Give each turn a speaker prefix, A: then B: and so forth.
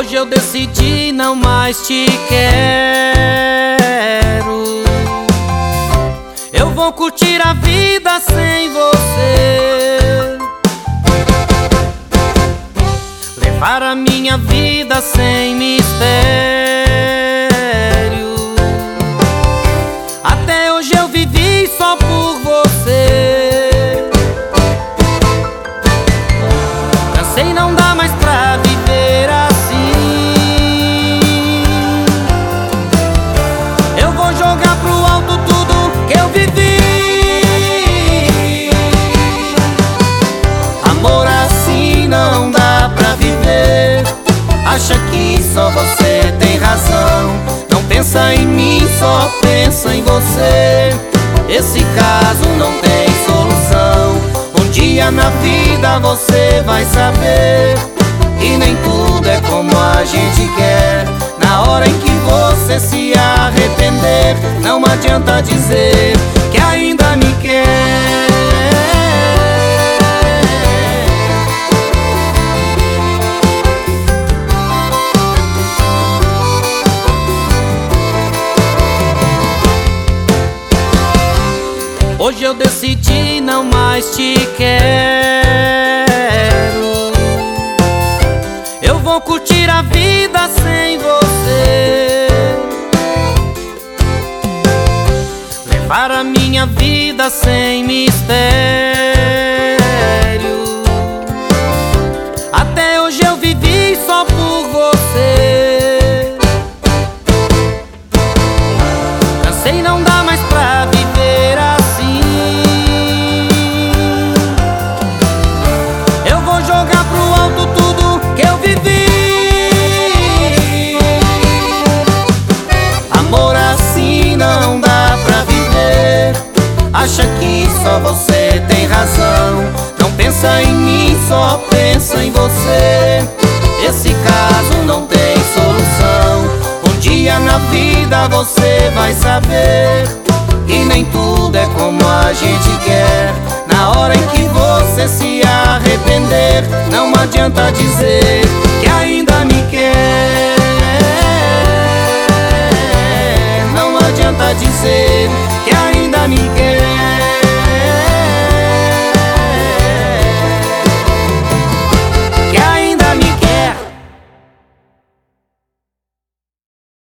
A: Hoje eu decidi não mais te quero. Eu vou curtir a vida sem você, levar a minha vida sem mistério. Até hoje eu vivi só por você. Cansei, não dá mais pra viver assim. Eu vou jogar pro alto tudo que eu vivi. Amor assim não dá pra viver. Acha que só você tem razão. Não pensa em mim, só pensa em você. Esse caso não tem solução. Um dia na vida você vai saber que nem tudo é como a gente quer. Na hora em que você se arrepender, não adianta dizer que ainda me quer. Hoje eu decidi não mais te quero. Eu vou curtir a vida sem você, levar a minha vida sem mistério. Até hoje eu vivi só por você. Cansei, não dá mais pra viver assim. Eu vou jogar pro alto tudo que eu vivi. Amor assim não dá pra viver. Acha que só você tem razão. Não pensa em mim, só pensa em você. Esse caso não tem solução. Um dia na vida você vai saber que nem tudo é como a gente quer. Na hora em que você se arrepender, não adianta dizer que ainda me quer. Não adianta dizer que ainda me quer.